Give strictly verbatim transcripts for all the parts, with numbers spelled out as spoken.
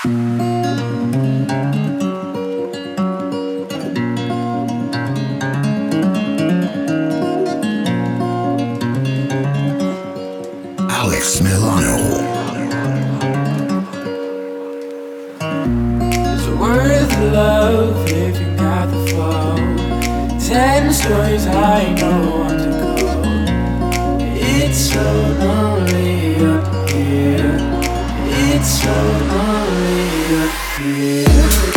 Alex Milano. It's worth love if you got the flow. Ten stories high, no one to go. It's so lonely up here. It's so lonely up here.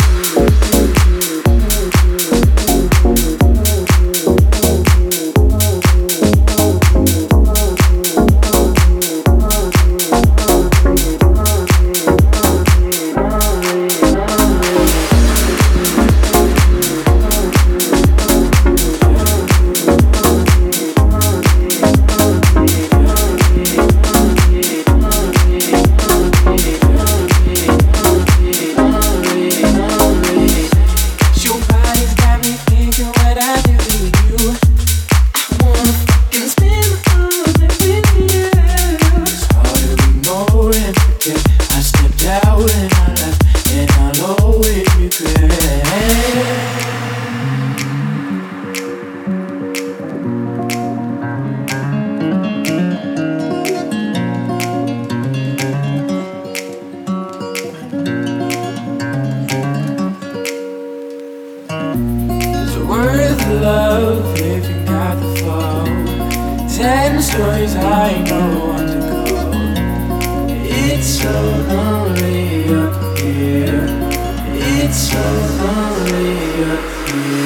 Love if you got the flow. Ten stories high, no one to go. It's so lonely up here. It's so lonely up here.